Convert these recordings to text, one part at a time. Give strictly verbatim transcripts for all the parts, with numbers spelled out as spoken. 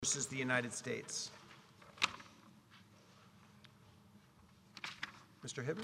versus the United States. Mister Hibbert?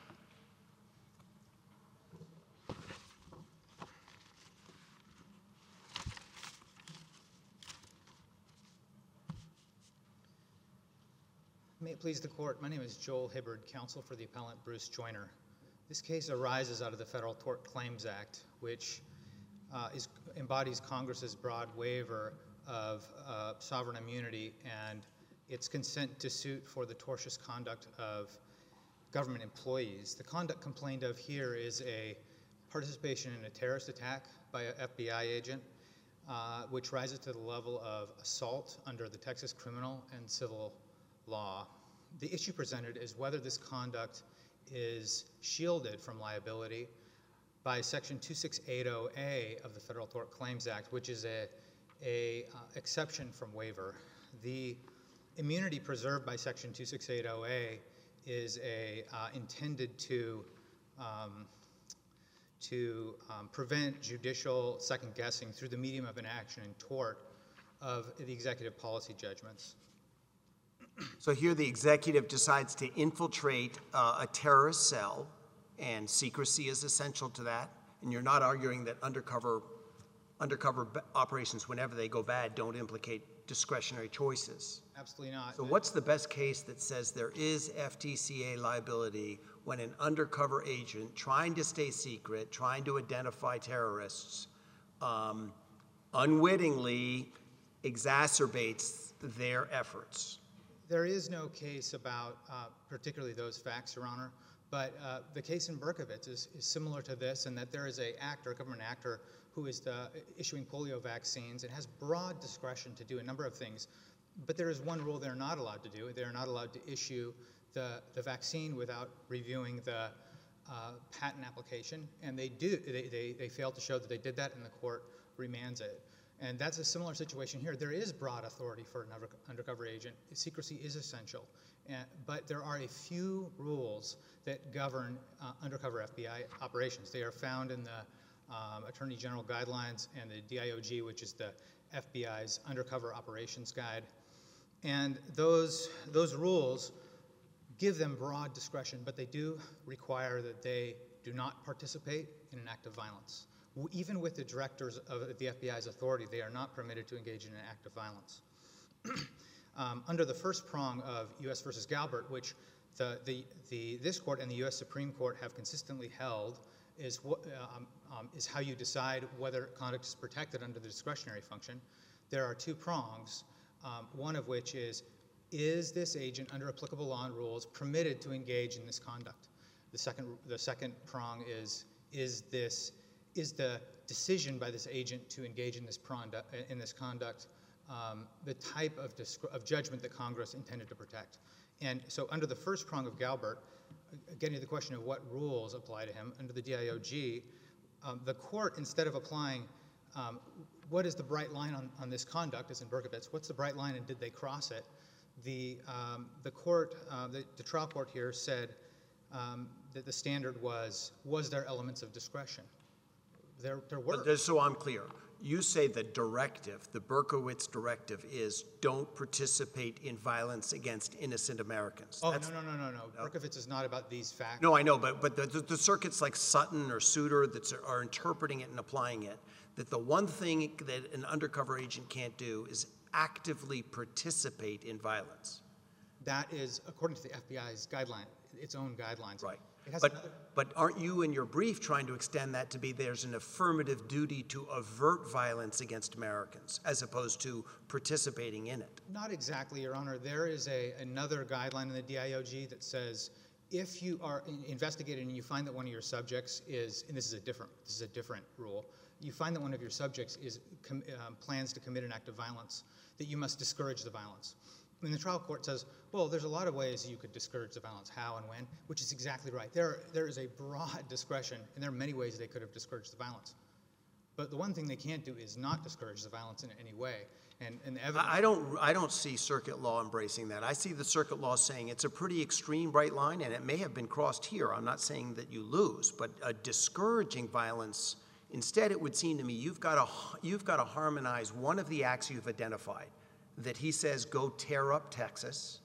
May it please the Court, my name is Joel Hibbard, counsel for the appellant Bruce Joyner. This case arises out of the Federal Tort Claims Act, which uh, is, embodies Congress's broad waiver of uh, sovereign immunity and its consent to suit for the tortious conduct of government employees. The conduct complained of here is a participation in a terrorist attack by an F B I agent, uh, which rises to the level of assault under the Texas criminal and civil law. The issue presented is whether this conduct is shielded from liability by Section twenty-six eighty A of the Federal Tort Claims Act, which is a, a uh, exception from waiver. The immunity preserved by Section twenty-six eighty A is a, uh, intended to, um, to um, prevent judicial second-guessing through the medium of an action in tort of the executive policy judgments. So here the executive decides to infiltrate uh, a terrorist cell, and secrecy is essential to that, and you're not arguing that undercover, undercover operations, whenever they go bad, don't implicate discretionary choices. Absolutely not. So what's the best case that says there is F T C A liability when an undercover agent trying to stay secret, trying to identify terrorists, um, unwittingly exacerbates their efforts? There is no case about uh, particularly those facts, Your Honor, but uh, the case in Berkovitz is, is similar to this in that there is an actor, a government actor, who is the, issuing polio vaccines and has broad discretion to do a number of things, but there is one rule they're not allowed to do. They're not allowed to issue the, the vaccine without reviewing the uh, patent application, and they do. They, they, they fail to show that they did that, and the court remands it. And that's a similar situation here. There is broad authority for an undercover agent. Secrecy is essential. And, but there are a few rules that govern uh, undercover F B I operations. They are found in the um, Attorney General Guidelines and the D I O G, which is the F B I's Undercover Operations Guide. And those, those rules give them broad discretion, but they do require that they do not participate in an act of violence. Even with the directors of the F B I's authority, they are not permitted to engage in an act of violence. um, under the first prong of U S versus Galbert, which the, the, the, this court and the U S Supreme Court have consistently held, is, what, um, um, is how you decide whether conduct is protected under the discretionary function. There are two prongs, um, one of which is, is this agent under applicable law and rules permitted to engage in this conduct? The second, the second prong is, is this is the decision by this agent to engage in this, conduct, in this conduct um, the type of, of judgment that Congress intended to protect. And so under the first prong of Galbert, getting to the question of what rules apply to him, under the D I O G, um, the court, instead of applying um, what is the bright line on, on this conduct, as in Berkovitz, what's the bright line and did they cross it, the, um, the court, uh, the, the trial court here said um, that the standard was, was there elements of discretion? There, there were. But just so I'm clear, you say the directive, the Berkowitz directive, is don't participate in violence against innocent Americans. Oh, That's, no, no, no, no, no. Berkowitz is not about these facts. No, I know, but, but the, the, the circuits like Sutton or Souter that are interpreting it and applying it, that the one thing that an undercover agent can't do is actively participate in violence. That is, according to the F B I's guideline, its own guidelines. Right. It has but, another... but aren't you in your brief trying to extend that to be there's an affirmative duty to avert violence against Americans as opposed to participating in it? Not exactly, Your Honor. There is a, another guideline in the D I O G that says if you are investigating and you find that one of your subjects is, and this is a different, this is a different rule, you find that one of your subjects is com, um, plans to commit an act of violence, that you must discourage the violence. And the trial court says, well, there's a lot of ways you could discourage the violence, how and when, which is exactly right. There, there is a broad discretion, and there are many ways they could have discouraged the violence. But the one thing they can't do is not discourage the violence in any way. And, and the evidence I don't, I don't see circuit law embracing that. I see the circuit law saying it's a pretty extreme bright line, and it may have been crossed here. I'm not saying that you lose, but a discouraging violence, instead it would seem to me you've got to, you've got to harmonize one of the acts you've identified. that he says, go tear up Texas,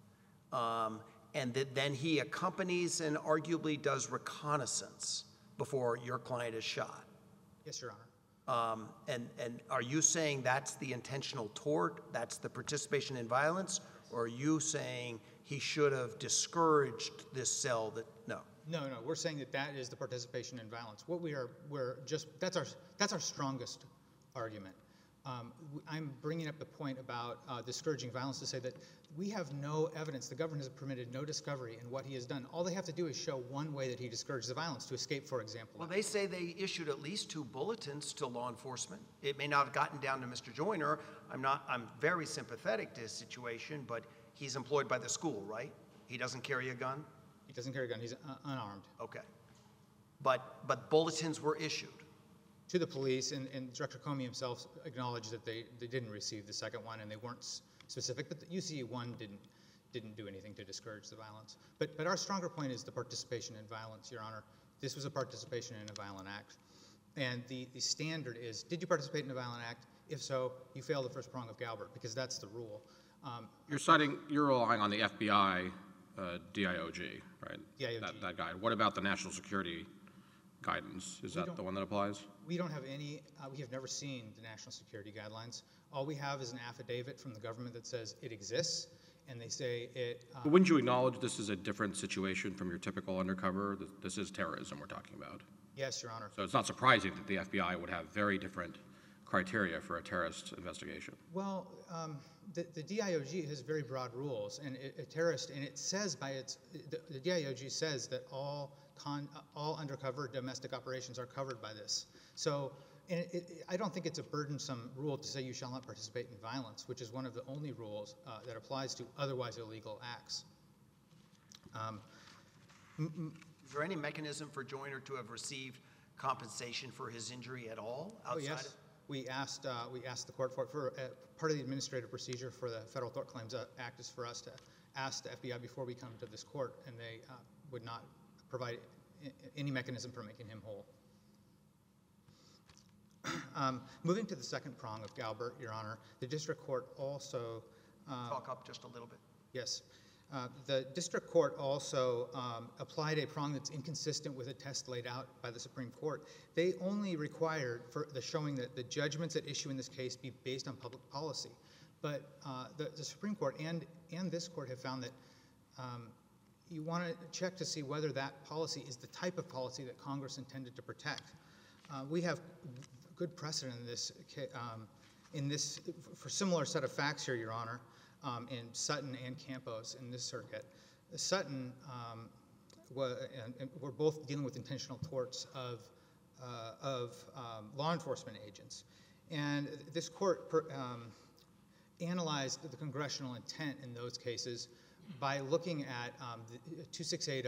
um, and that then he accompanies and arguably does reconnaissance before your client is shot. Yes, Your Honor. Um, and, and are you saying that's the intentional tort, that's the participation in violence, or are you saying he should have discouraged this cell that, no? No, no, we're saying that that is the participation in violence. What we are, we're just, that's our, that's our strongest argument. Um, I'm bringing up the point about uh, discouraging violence to say that we have no evidence, the government has permitted no discovery in what he has done. All they have to do is show one way that he discouraged the violence, to escape, for example. Well, they say they issued at least two bulletins to law enforcement. It may not have gotten down to Mister Joyner. I'm not, I'm very sympathetic to his situation, but he's employed by the school, right? He doesn't carry a gun? He doesn't carry a gun, he's uh, unarmed. Okay. But, but bulletins were issued. To the police, and, and Director Comey himself acknowledged that they, they didn't receive the second one, and they weren't specific, but the U C one didn't, didn't do anything to discourage the violence. But, but our stronger point is the participation in violence, Your Honor. This was a participation in a violent act. And the, the standard is, did you participate in a violent act? If so, you fail the first prong of Galbert, because that's the rule. Um, You're citing, you're relying on the F B I uh, D I O G, right? D I O G. That, that guide. What about the national security guidance? Is We that don't- the one that applies? We don't have any, uh, we have never seen the national security guidelines. All we have is an affidavit from the government that says it exists, and they say it. Uh, But wouldn't you acknowledge this is a different situation from your typical undercover? Th- This is terrorism we're talking about. yes, Your Honor. So it's not surprising that the F B I would have very different criteria for a terrorist investigation. Well, um, the, the D I O G has very broad rules, and it, a terrorist, and it says by its, the, the D I O G says that all con, all undercover domestic operations are covered by this. So, and it, it, I don't think it's a burdensome rule to say you shall not participate in violence, which is one of the only rules uh, that applies to otherwise illegal acts. Um, Is there any mechanism for Joyner to have received compensation for his injury at all oh, outside yes. of? We asked, uh, we asked the court for, for uh, part of the administrative procedure for the Federal Tort Claims Act is for us to ask the F B I before we come to this court, and they uh, would not provide I- any mechanism for making him whole. Um, moving to the second prong of Galbert, Your Honor, the district court also. Uh, Talk up just a little bit. Yes. Uh, the district court also um, applied a prong that's inconsistent with a test laid out by the Supreme Court. They only required for the showing that the judgments at issue in this case be based on public policy. But uh, the, the Supreme Court and, and this court have found that um, you want to check to see whether that policy is the type of policy that Congress intended to protect. Uh, we have good precedent in this, um, in this, for similar set of facts here, Your Honor. Um, in Sutton and Campos in this circuit. Sutton, um, was, and, and we're both dealing with intentional torts of, uh, of um, law enforcement agents. And this court per, um, analyzed the congressional intent in those cases by looking at um, the twenty-six eighty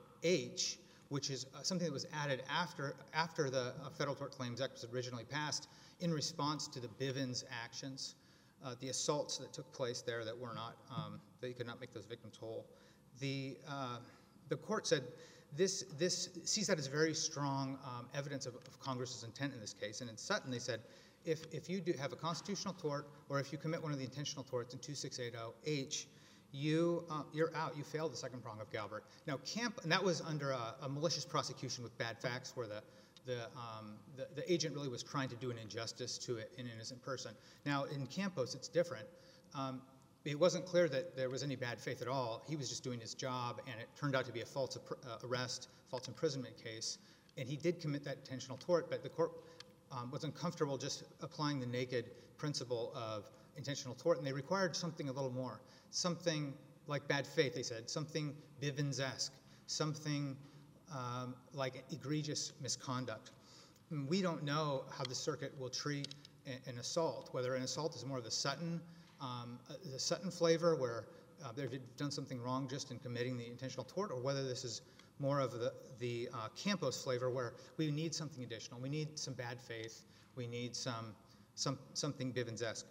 H, which is uh, something that was added after, after the uh, Federal Tort Claims Act was originally passed in response to the Bivens actions. Uh, the assaults that took place there that were not, um, that you could not make those victims whole. The, uh, the court said this, this sees that as very strong um, evidence of, of Congress's intent in this case. And in Sutton, they said, if, if you do have a constitutional tort, or if you commit one of the intentional torts in twenty-six eighty H, you, uh, you're out, you failed the second prong of Galbert. Now, Camp, and that was under a, a malicious prosecution with bad facts where the, The, um, the, the agent really was trying to do an injustice to an innocent person. Now, in Campos, it's different. Um, it wasn't clear that there was any bad faith at all. He was just doing his job, and it turned out to be a false uh, arrest, false imprisonment case. And he did commit that intentional tort, but the court um, was uncomfortable just applying the naked principle of intentional tort, and they required something a little more. Something like bad faith, they said, something Bivens-esque, something Um, like egregious misconduct. We don't know how the circuit will treat a, an assault, whether an assault is more of the Sutton, um, uh, the Sutton flavor where uh, they've done something wrong just in committing the intentional tort, or whether this is more of the, the uh, Campos flavor where we need something additional. We need some bad faith. We need some, some something Bivens-esque.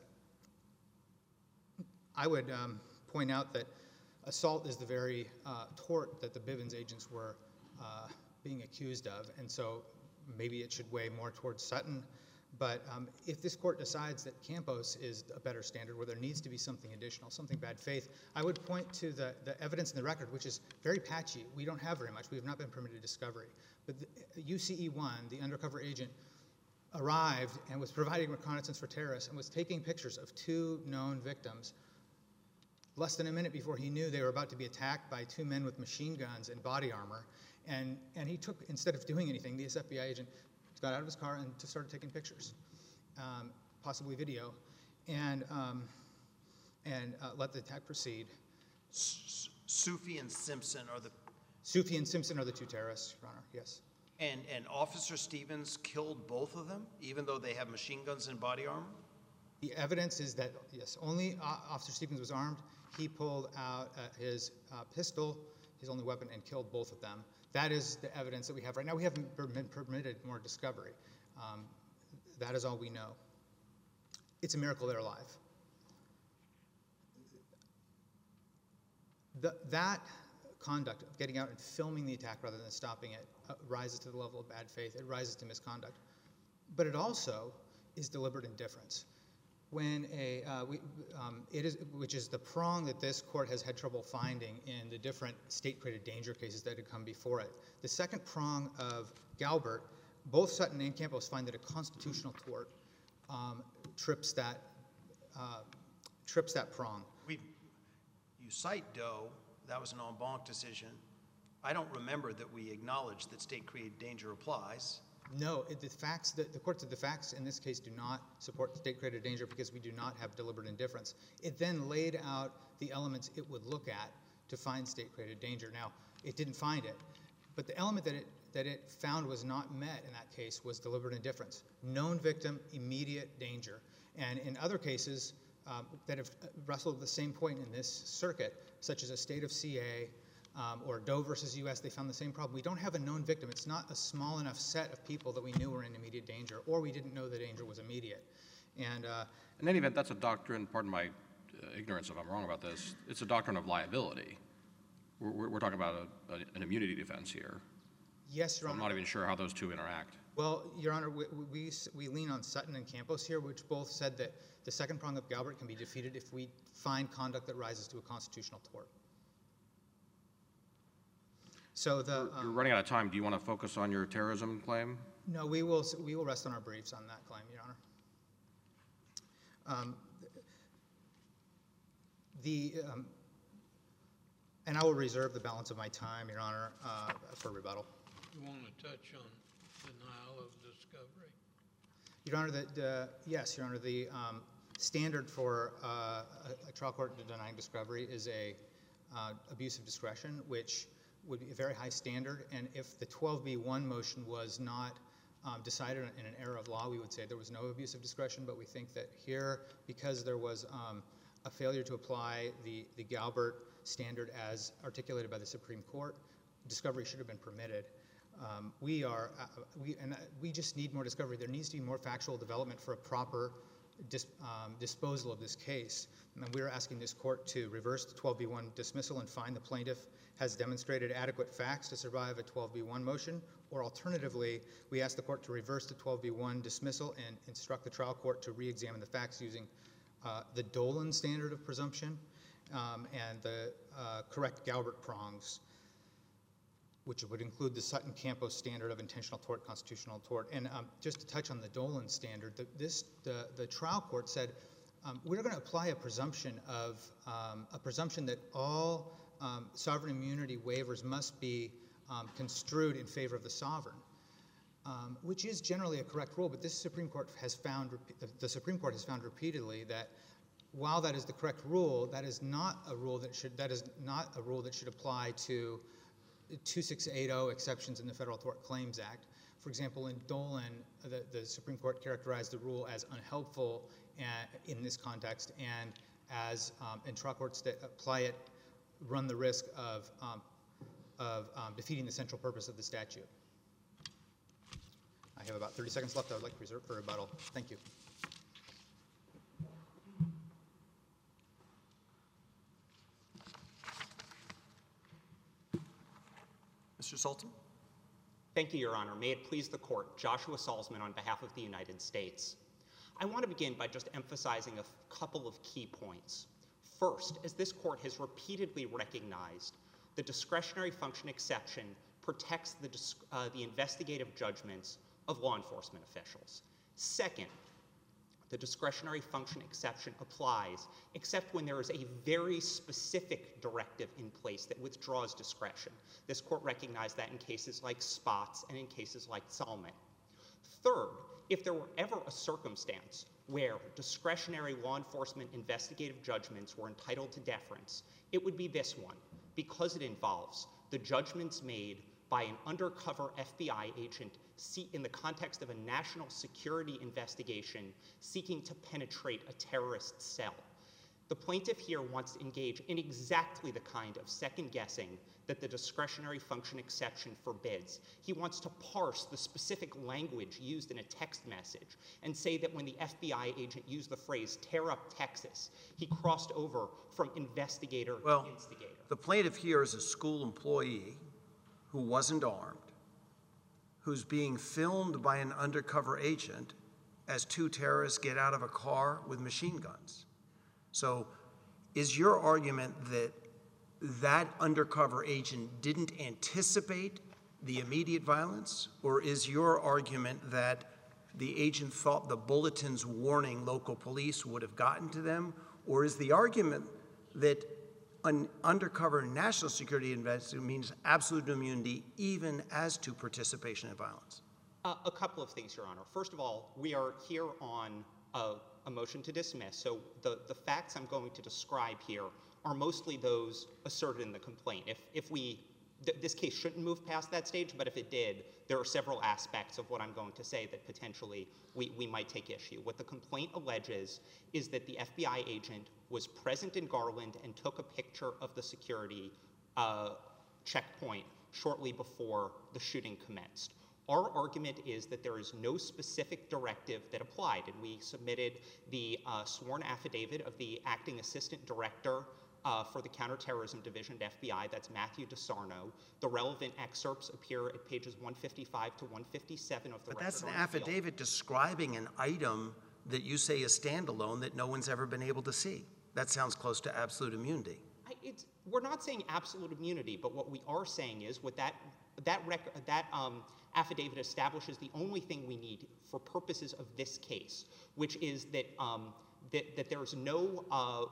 I would um, point out that assault is the very uh, tort that the Bivens agents were Uh, being accused of, and so maybe it should weigh more towards Sutton. But um, if this court decides that Campos is a better standard, where there needs to be something additional, something bad faith, I would point to the, the evidence in the record, which is very patchy. We don't have very much. We have not been permitted discovery. But the, U C E one, the undercover agent, arrived and was providing reconnaissance for terrorists and was taking pictures of two known victims less than a minute before he knew they were about to be attacked by two men with machine guns and body armor. And, and he took, instead of doing anything, this F B I agent got out of his car and just started taking pictures, um, possibly video, and, um, and uh, let the attack proceed. S- Sufi and Simpson are the... Sufi and Simpson are the two terrorists, Your Honor, yes. And, and Officer Stevens killed both of them, even though they have machine guns and body armor? The evidence is that, yes, only uh, Officer Stevens was armed. He pulled out uh, his uh, pistol, his only weapon, and killed both of them. That is the evidence that we have right now. We haven't been permitted more discovery. Um, that is all we know. It's a miracle they're alive. The, that conduct of getting out and filming the attack rather than stopping it uh, rises to the level of bad faith. It rises to misconduct. But it also is deliberate indifference. When a, uh, we, um, it is, which is the prong that this court has had trouble finding in the different state-created danger cases that had come before it. The second prong of Galbert, both Sutton and Campos find that a constitutional tort um, trips that uh, trips that prong. We, you cite Doe, that was an en banc decision. I don't remember that we acknowledged that state-created danger applies. No, it, the facts, the, the court said the facts in this case do not support state-created danger because we do not have deliberate indifference. It then laid out the elements it would look at to find state-created danger. Now, it didn't find it, but the element that it, that it found was not met in that case was deliberate indifference. Known victim, immediate danger. And in other cases um, that have wrestled with the same point in this circuit, such as a state of C A, Um, or Doe versus U S, they found the same problem. We don't have a known victim. It's not a small enough set of people that we knew were in immediate danger, or we didn't know the danger was immediate. And uh, In any event, that's a doctrine, pardon my uh, ignorance if I'm wrong about this, it's a doctrine of liability. We're, we're, we're talking about a, a, an immunity defense here. yes, Your I'm Honor. not even sure how those two interact. Well, Your Honor, we, we, we lean on Sutton and Campos here, which both said that the second prong of Galbert can be defeated if we find conduct that rises to a constitutional tort. So the, You're um, running out of time. Do you want to focus on your terrorism claim? no, we will, we will rest on our briefs on that claim, Your Honor. Um, the, um, and I will reserve the balance of my time, Your Honor, uh, for rebuttal. You want to touch on denial of discovery? Your Honor, the, the, yes, Your Honor, the um, standard for uh, a, a trial court denying discovery is a uh, abuse of discretion, which would be a very high standard, and if the twelve B one motion was not um, decided in an error of law, we would say there was no abuse of discretion, but we think that here, because there was um, a failure to apply the, the Galbert standard as articulated by the Supreme Court, discovery should have been permitted. Um, we are, uh, we, and uh, we just need more discovery. There needs to be more factual development for a proper dis, um, disposal of this case. And we're asking this court to reverse the twelve B one dismissal and find the plaintiff has demonstrated adequate facts to survive a twelve B one motion, or alternatively, we ask the court to reverse the twelve B one dismissal and instruct the trial court to re-examine the facts using uh, the Dolan standard of presumption um, and the uh, correct Galbert prongs, which would include the Sutton-Campos standard of intentional tort, constitutional tort. And um, just to touch on the Dolan standard, the, this, the, the trial court said, um, we're going to apply a presumption of, um, a presumption that all um, sovereign immunity waivers must be um, construed in favor of the sovereign, um, which is generally a correct rule, but this Supreme Court has found, the Supreme Court has found repeatedly that while that is the correct rule, that is not a rule that should, that is not a rule that should apply to twenty-six eighty exceptions in the Federal Tort Claims Act. For example, in Dolan, the, the Supreme Court characterized the rule as unhelpful uh, in this context, and as um, and trial courts that apply it run the risk of, um, of um, defeating the central purpose of the statute. I have about thirty seconds left I would like to reserve for rebuttal. Thank you. Mister Sultan? Thank you, Your Honor. May it please the Court, Joshua Salzman on behalf of the United States. I want to begin by just emphasizing a f- couple of key points. First, as this Court has repeatedly recognized, the discretionary function exception protects the, dis- uh, the investigative judgments of law enforcement officials. Second, the discretionary function exception applies except when there is a very specific directive in place that withdraws discretion. This Court recognized that in cases like Spots and in cases like Salmet. Third, if there were ever a circumstance where discretionary law enforcement investigative judgments were entitled to deference, it would be this one, because it involves the judgments made by an undercover F B I agent in the context of a national security investigation seeking to penetrate a terrorist cell. The plaintiff here wants to engage in exactly the kind of second-guessing that the discretionary function exception forbids. He wants to parse the specific language used in a text message and say that when the F B I agent used the phrase "tear up Texas," he crossed over from investigator Well, to instigator. the plaintiff here is a school employee who wasn't armed, who's being filmed by an undercover agent as two terrorists get out of a car with machine guns. So is your argument that that undercover agent didn't anticipate the immediate violence? Or is your argument that the agent thought the bulletins warning local police would have gotten to them? Or is the argument that an undercover national security investigator means absolute immunity even as to participation in violence? Uh, a couple of things, Your Honor. First of all, we are here on a, a motion to dismiss, so the, the facts I'm going to describe here are mostly those asserted in the complaint. If, if we, th- this case shouldn't move past that stage, but if it did, there are several aspects of what I'm going to say that potentially we, we might take issue. What the complaint alleges is that the F B I agent was present in Garland and took a picture of the security uh, checkpoint shortly before the shooting commenced. Our argument is that there is no specific directive that applied, and we submitted the uh, sworn affidavit of the acting assistant director uh, for the Counterterrorism Division at F B I, that's Matthew DeSarno. The relevant excerpts appear at pages one fifty-five to one fifty-seven of the But record. that's an on appeal. affidavit describing an item that you say is standalone that no one's ever been able to see. That sounds close to absolute immunity. I, it's, we're not saying absolute immunity, but what we are saying is what that that rec- that um, affidavit establishes the only thing we need for purposes of this case, which is that um, that, that there is no uh,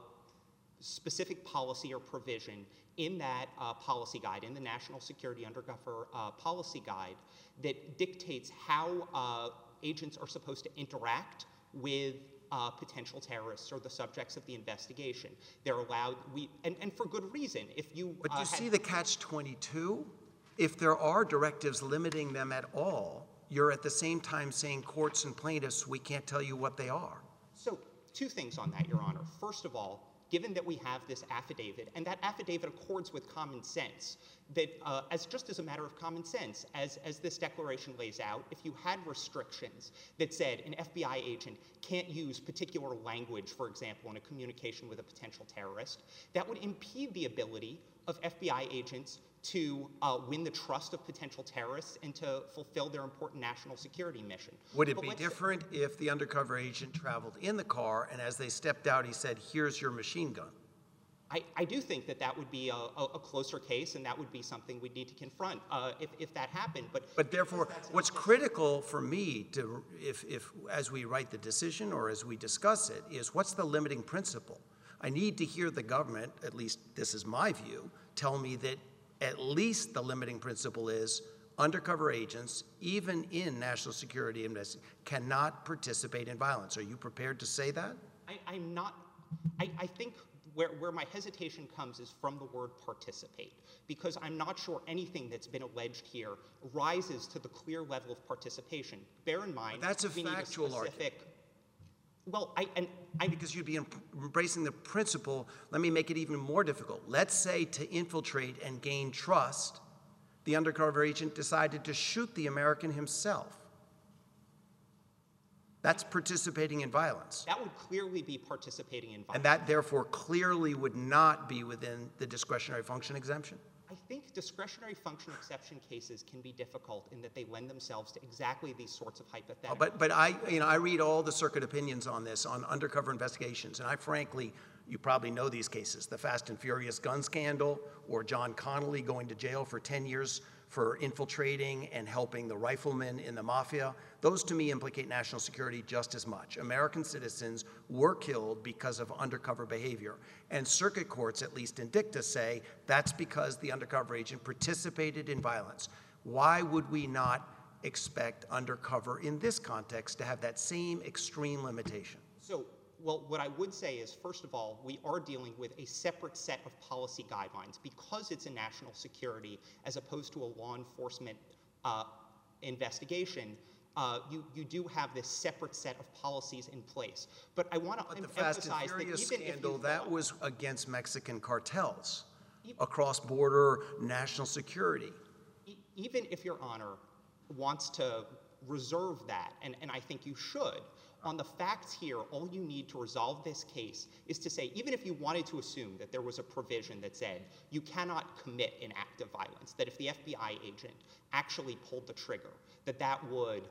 specific policy or provision in that uh, policy guide, in the National Security Undercover uh, Policy Guide, that dictates how uh, agents are supposed to interact with Uh, potential terrorists or the subjects of the investigation. They're allowed, we, and, and for good reason. If you, But you uh, see had, the catch twenty-two? If there are directives limiting them at all, you're at the same time saying courts and plaintiffs, we can't tell you what they are. So, two things on that, Your Honor. First of all, given that we have this affidavit, and that affidavit accords with common sense, that uh, as just as a matter of common sense, as, as this declaration lays out, if you had restrictions that said an F B I agent can't use particular language, for example, in a communication with a potential terrorist, that would impede the ability of F B I agents to uh, win the trust of potential terrorists and to fulfill their important national security mission. Would it But be let's- different if the undercover agent traveled in the car and as they stepped out, he said, here's your machine gun? I, I do think that that would be a, a, a closer case, and that would be something we'd need to confront uh, if, if that happened. But, But therefore, because that's what's not the- critical for me to, if, if, as we write the decision or as we discuss it, is what's the limiting principle? I need to hear the government, at least this is my view, tell me that at least the limiting principle is undercover agents, even in national security investigations, cannot participate in violence. Are you prepared to say that? I, I'm not, I, I think where, where my hesitation comes is from the word participate, because I'm not sure anything that's been alleged here rises to the clear level of participation. Bear in mind, But that's a we need factual a specific, argument. Well, I, and I, Because you'd be em- embracing the principle, let me make it even more difficult. Let's say to infiltrate and gain trust, the undercover agent decided to shoot the American himself. That's participating in violence. that would clearly be participating in violence. And that therefore clearly would not be within the discretionary function exemption. I think think discretionary function exception cases can be difficult in that they lend themselves to exactly these sorts of hypotheticals. But, but I, you know, I read all the circuit opinions on this, on undercover investigations, and I frankly, you probably know these cases, the Fast and Furious gun scandal, or John Connolly going to jail for ten years for infiltrating and helping the riflemen in the mafia. Those, to me, implicate national security just as much. American citizens were killed because of undercover behavior. And circuit courts, at least in dicta, say that's because the undercover agent participated in violence. Why would we not expect undercover in this context to have that same extreme limitation? So, well, what I would say is, first of all, we are dealing with a separate set of policy guidelines because it's a national security as opposed to a law enforcement uh, investigation. Uh, you, you do have this separate set of policies in place. But I want to em- The Fast and emphasize that even Furious if you scandal, that thought- was against Mexican cartels, across-border national security. E- even if Your Honor wants to reserve that, and, and I think you should, on the facts here, all you need to resolve this case is to say, even if you wanted to assume that there was a provision that said you cannot commit an act of violence, that if the F B I agent actually pulled the trigger, that that would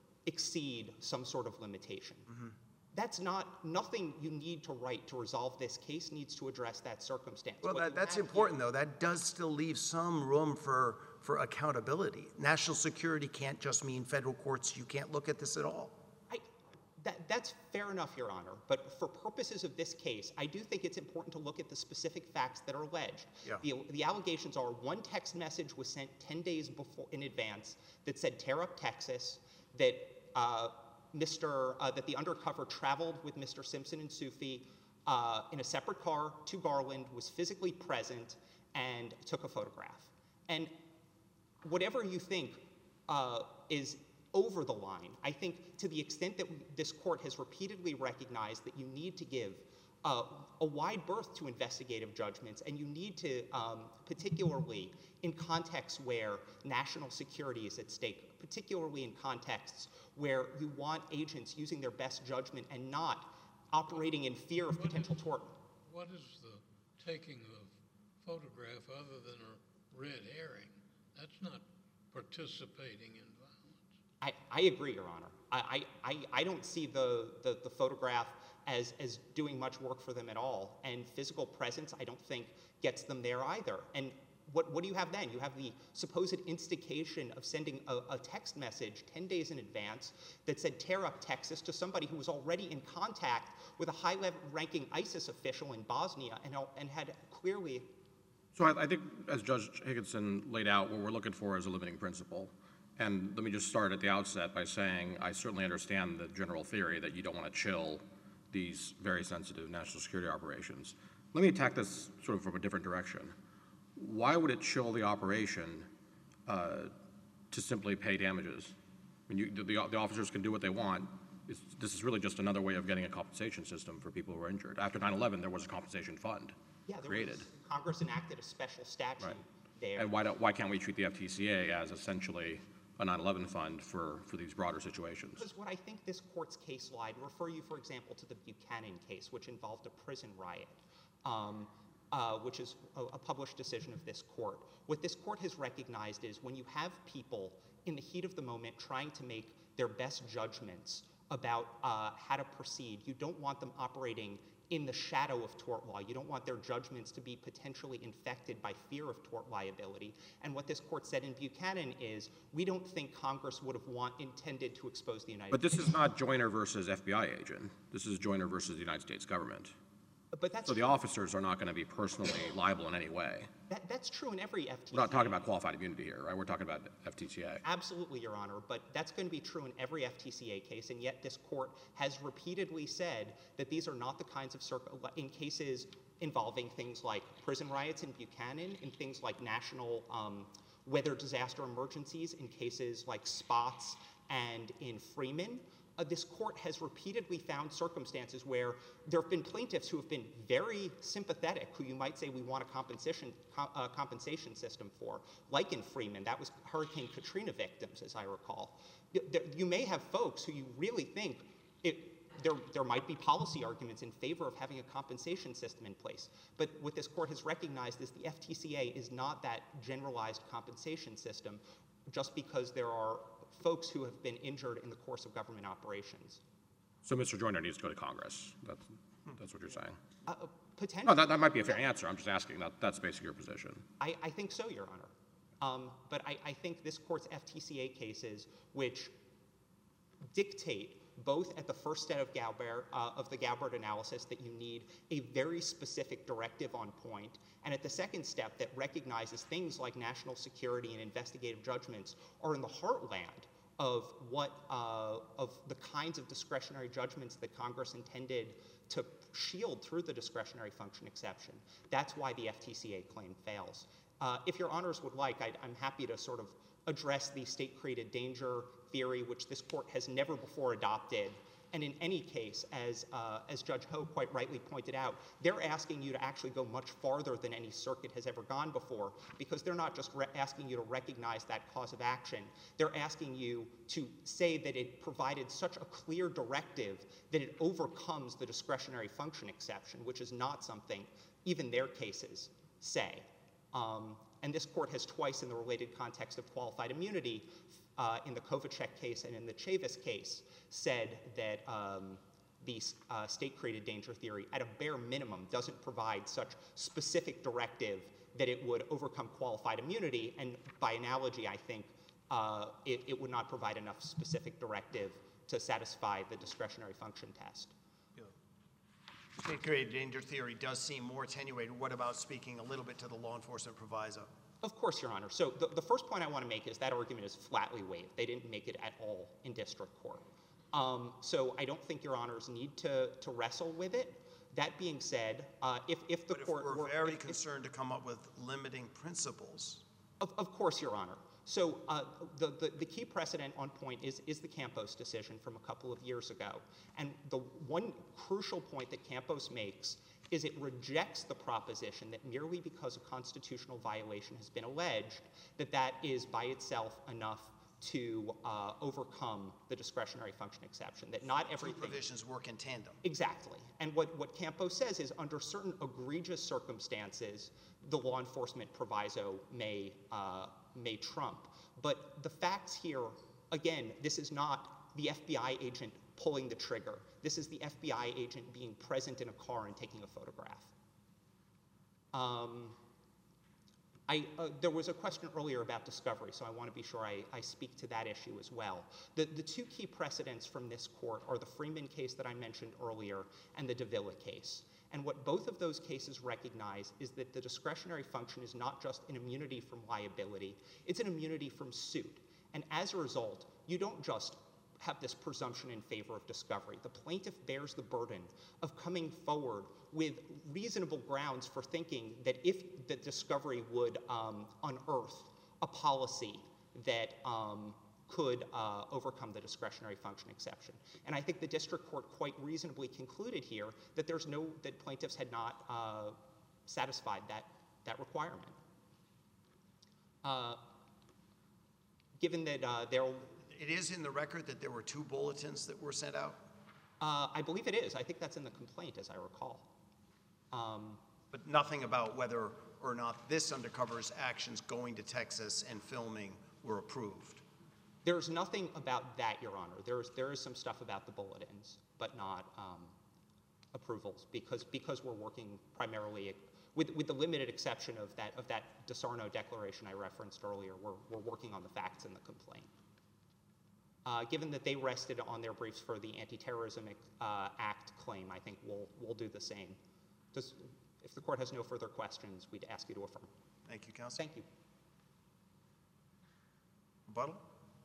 exceed some sort of limitation. Mm-hmm. That's not, nothing you need to write to resolve this case needs to address that circumstance. Well, What that, you that's have important, here- though. That does still leave some room for, for accountability. National security can't just mean federal courts. You can't look at this at all. I, that, that's fair enough, Your Honor. But for purposes of this case, I do think it's important to look at the specific facts that are alleged. Yeah. The, the allegations are one text message was sent ten days before in advance that said tear up Texas, that uh, Mister Uh, that the undercover traveled with Mister Simpson and Sufi uh, in a separate car to Garland, was physically present, and took a photograph. And whatever you think uh, is over the line, I think to the extent that this court has repeatedly recognized that you need to give uh, a wide berth to investigative judgments, and you need to, um, particularly in contexts where national security is at stake, particularly in contexts where you want agents using their best judgment and not operating in fear of What potential is- tort. What is the taking of photograph other than a red herring? That's not participating in violence. I, I agree, Your Honor. I, I, I- I don't see the, the, the photograph as, as doing much work for them at all. And physical presence, I don't think, gets them there either. And what, what do you have then? You have the supposed instigation of sending a, a text message ten days in advance that said tear up Texas to somebody who was already in contact with a high-ranking ISIS official in Bosnia and, and had clearly. So I, I think, as Judge Higginson laid out, what we're looking for is a limiting principle. And let me just start at the outset by saying I certainly understand the general theory that you don't want to chill these very sensitive national security operations. Let me attack this sort of from a different direction. Why would it chill the operation uh, to simply pay damages? I mean, you, the, the officers can do what they want. It's, this is really just another way of getting a compensation system for people who are injured. After nine eleven, there was a compensation fund Yeah, there created. was, Congress enacted a special statute Right. there. And why, don't, why can't we treat the F T C A as essentially a nine eleven fund for, for these broader situations? Because what I think this court's case law, I'd refer you, for example, to the Buchanan case, which involved a prison riot, um, uh, which is a, a published decision of this court. What this court has recognized is when you have people in the heat of the moment trying to make their best judgments about uh, how to proceed, you don't want them operating in the shadow of tort law. You don't want their judgments to be potentially infected by fear of tort liability. And what this court said in Buchanan is, we don't think Congress would have want, intended to expose the United But this States. is not Joyner versus F B I agent. This is Joyner versus the United States government. But that's So the officers are not going to be personally liable in any way. that, that's true in every F T C A. We're not talking about qualified immunity here, right? We're talking about F T C A. Absolutely, Your Honor, but that's going to be true in every F T C A case, and yet this court has repeatedly said that these are not the kinds of circ- in cases involving things like prison riots in Buchanan, in things like national um, weather disaster emergencies, in cases like Spots and in Freeman. Uh, this court has repeatedly found circumstances where there have been plaintiffs who have been very sympathetic, who you might say we want a compensation co- uh, compensation system for, like in Freeman. That was Hurricane Katrina victims, as I recall. Y- there- You may have folks who you really think it, there, there might be policy arguments in favor of having a compensation system in place. But what this court has recognized is the F T C A is not that generalized compensation system just because there are folks who have been injured in the course of government operations. So Mister Joyner needs to go to Congress. That's, that's what you're saying. Uh, potentially. No, that, that might be a fair answer. I'm just asking. That, that's basically your position. I, I think so, Your Honor. Um, but I, I think this court's F T C A cases, which dictate both at the first step of Galbert, uh, of the Galbert analysis that you need a very specific directive on point, and at the second step that recognizes things like national security and investigative judgments are in the heartland of what uh, of the kinds of discretionary judgments that Congress intended to shield through the discretionary function exception. That's why the F T C A claim fails. Uh, if Your Honors would like, I'd, I'm happy to sort of address the state-created danger theory, which this court has never before adopted. And in any case, as, uh, as Judge Ho quite rightly pointed out, they're asking you to actually go much farther than any circuit has ever gone before, because they're not just re- asking you to recognize that cause of action. They're asking you to say that it provided such a clear directive that it overcomes the discretionary function exception, which is not something even their cases say. Um, and this court has twice in the related context of qualified immunity, uh, in the Kovacek case and in the Chavis case, said that um, the uh, state-created danger theory, at a bare minimum, doesn't provide such specific directive that it would overcome qualified immunity. And by analogy, I think uh, it, it would not provide enough specific directive to satisfy the discretionary function test. State-created danger theory does seem more attenuated. What about speaking a little bit to the law enforcement proviso? Of course, Your Honor. So the, the first point I want to make is that argument is flatly waived. They didn't make it at all in district court. Um, so I don't think Your Honors need to, to wrestle with it. That being said, uh, if, if the But if court we're were very if- if- concerned to come up with limiting principles, Of, of course, Your Honor. So uh, the, the, the key precedent on point is, is the Campos decision from a couple of years ago. And the one crucial point that Campos makes is it rejects the proposition that merely because a constitutional violation has been alleged, that that is by itself enough to uh, overcome the discretionary function exception, that not two everything— provisions work in tandem. Exactly. And what, what Campos says is under certain egregious circumstances, the law enforcement proviso may, uh, may trump. But the facts here, again, this is not the F B I agent pulling the trigger. This is the F B I agent being present in a car and taking a photograph. Um, I, uh, there was a question earlier about discovery, so I want to be sure I, I speak to that issue as well. The, the two key precedents from this court are the Freeman case that I mentioned earlier and the Davila case. And what both of those cases recognize is that the discretionary function is not just an immunity from liability, it's an immunity from suit. And as a result, you don't just have this presumption in favor of discovery. The plaintiff bears the burden of coming forward with reasonable grounds for thinking that if the discovery would um, unearth a policy that um, could uh, overcome the discretionary function exception. And I think the district court quite reasonably concluded here that there's no, that plaintiffs had not uh, satisfied that, that requirement. Uh, given that uh, there— It is in the record that there were two bulletins that were sent out, Uh, I believe it is. I think that's in the complaint, as I recall. Um, but nothing about whether or not this undercover's actions going to Texas and filming were approved. there's nothing about that, Your Honor. There's, there is some stuff about the bulletins, but not um, approvals, because, because we're working primarily, with, with the limited exception of that, of that DiSarno declaration I referenced earlier, we're, we're working on the facts in the complaint. Uh, given that they rested on their briefs for the Anti-Terrorism uh, Act claim, I think we'll, we'll do the same. Does, if the court has no further questions, we'd ask you to affirm. Thank you, counsel. Thank you. Rebuttal?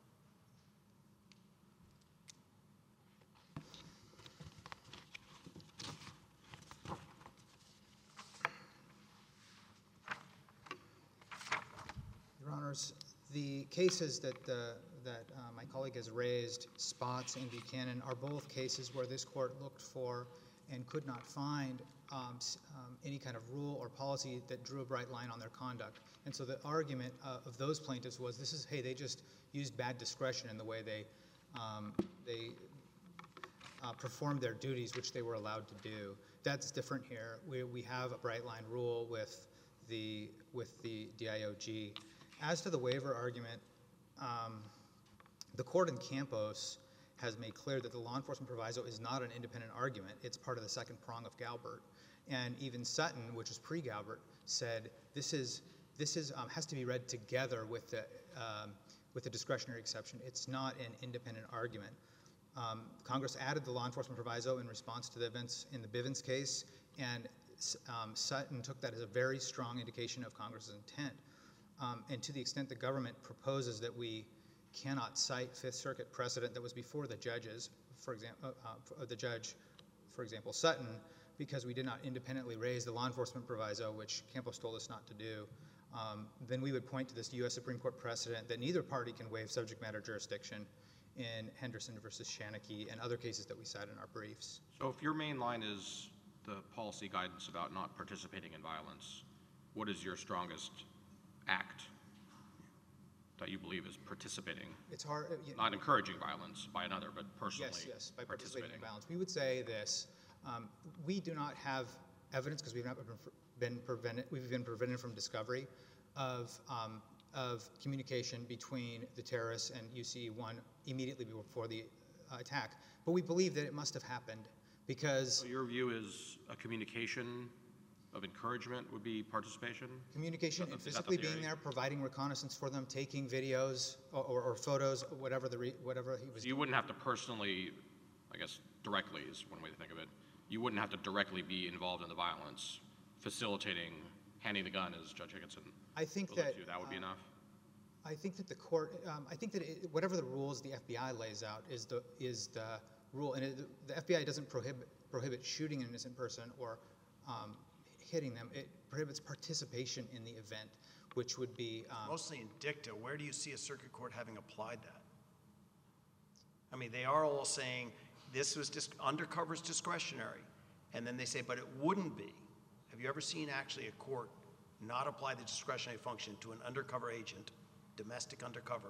Your Honors, the cases that, uh, that uh, my colleague has raised, Spots and Buchanan, are both cases where this court looked for and could not find um, s- um, any kind of rule or policy that drew a bright line on their conduct. And so the argument uh, of those plaintiffs was, this is, hey, they just used bad discretion in the way they, um, they uh, performed their duties, which they were allowed to do. That's different here. We, we have a bright line rule with the, with the D I O G. As to the waiver argument, um, the court in Campos has made clear that the law enforcement proviso is not an independent argument. It's part of the second prong of Galbert. And even Sutton, which is pre-Galbert, said this is this is um, has to be read together with the um, with the discretionary exception. It's not an independent argument. Um, Congress added the law enforcement proviso in response to the events in the Bivens case, and um, Sutton took that as a very strong indication of Congress's intent. Um, and to the extent the government proposes that we cannot cite Fifth Circuit precedent that was before the judges, for example, uh, uh, the judge, for example, Sutton, because we did not independently raise the law enforcement proviso, which Campos told us not to do, um, then we would point to this U S Supreme Court precedent that neither party can waive subject matter jurisdiction in Henderson versus Shanachie and other cases that we cite in our briefs. So if your main line is the policy guidance about not participating in violence, what is your strongest act that you believe is participating? It's hard. Uh, you Not encouraging violence by another, but personally Yes, yes, by participating in violence. We would say this, um, we do not have evidence, because we've not been prevented, we've been prevented from discovery of, um, of communication between the terrorists and U C E one immediately before the uh, attack. But we believe that it must have happened because So your view is a communication of encouragement would be participation? communication Is that and the- is that the physically being theory? there, providing reconnaissance for them, taking videos or, or, or photos, whatever the re, whatever he was So you wouldn't have to personally, I guess directly is one way to think of it, you wouldn't have to directly be involved in the violence, facilitating, handing the gun, as Judge Higginson I think alluded that to, that would be uh, enough? I think that the court, um, I think that it, whatever the rules the F B I lays out is the is the rule, and it, the F B I doesn't prohibit prohibit shooting an innocent person or um, hitting them. It prohibits participation in the event, which would be um, Mostly in dicta, where do you see a circuit court having applied that? I mean, they are all saying this was just undercover's discretionary, and then they say, but it wouldn't be. Have you ever seen actually a court not apply the discretionary function to an undercover agent, domestic undercover,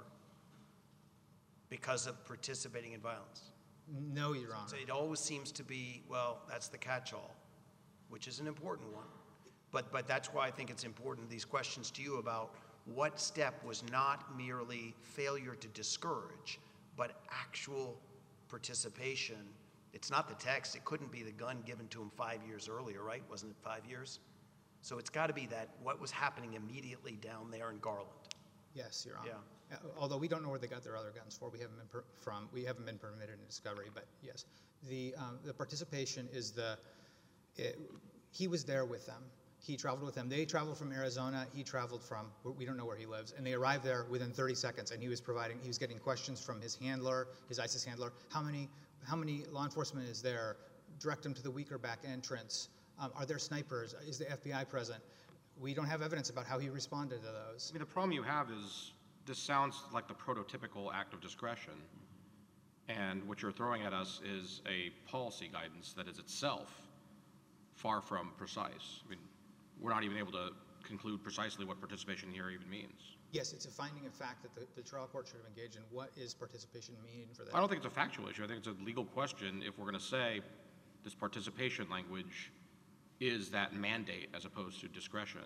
because of participating in violence? no, Your Honor. So it always seems to be, well, that's the catch-all, which is an important one. But, but that's why I think it's important, these questions to you about what step was not merely failure to discourage, but actual participation. It's not the text. It couldn't be the gun given to him five years earlier, right? Wasn't it five years? So it's got to be that what was happening immediately down there in Garland. Yes, Your Honor. Yeah. Uh, although we don't know where they got their other guns for, we haven't been per from. We haven't been permitted in discovery, but yes, the um, the participation is the. It, he was there with them. He traveled with them. They traveled from Arizona. He traveled from. We don't know where he lives, and they arrived there within thirty seconds. And he was providing. He was getting questions from his handler, his ISIS handler. How many? How many law enforcement is there? Direct them to the weaker back entrance. Um, are there snipers? Is the F B I present? We don't have evidence about how he responded to those. I mean, the problem you have is this sounds like the prototypical act of discretion, and what you're throwing at us is a policy guidance that is itself far from precise. I mean, we're not even able to conclude precisely what participation here even means. Yes, it's a finding of fact that the, the trial court should have engaged in. What is participation mean for that? I don't think it's a factual issue. I think it's a legal question if we're going to say this participation language is that mandate as opposed to discretion.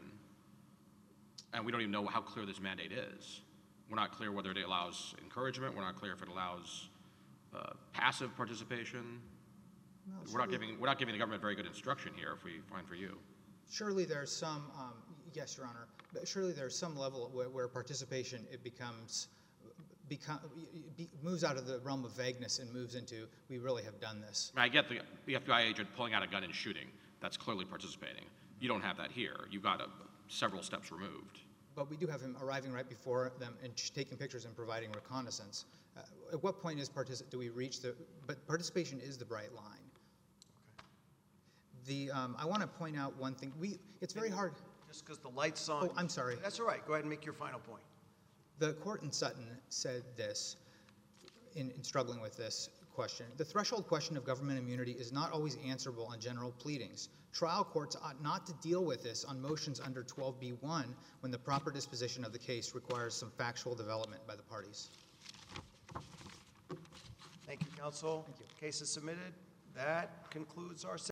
And we don't even know how clear this mandate is. We're not clear whether it allows encouragement. We're not clear if it allows uh, passive participation. Well, We're not surely- giving we're not giving the government very good instruction here. If we find for you, Surely there's some, um, yes, Your Honor, but surely there's some level where, where participation, it becomes, become, be, moves out of the realm of vagueness and moves into, we really have done this. I, mean, I get the, the F B I agent pulling out a gun and shooting. That's clearly participating. You don't have that here. You've got a, several steps removed. But we do have him arriving right before them and ch- taking pictures and providing reconnaissance. Uh, at what point is partic- do we reach the, but participation is the bright line. The, um, I want to point out one thing. We, it's very hard. Just because the light's on. Oh, I'm sorry. That's all right. Go ahead and make your final point. The court in Sutton said this, in, in struggling with this question. The threshold question of government immunity is not always answerable on general pleadings. Trial courts ought not to deal with this on motions under twelve B one when the proper disposition of the case requires some factual development by the parties. Thank you, counsel. Thank you. Case is submitted. That concludes our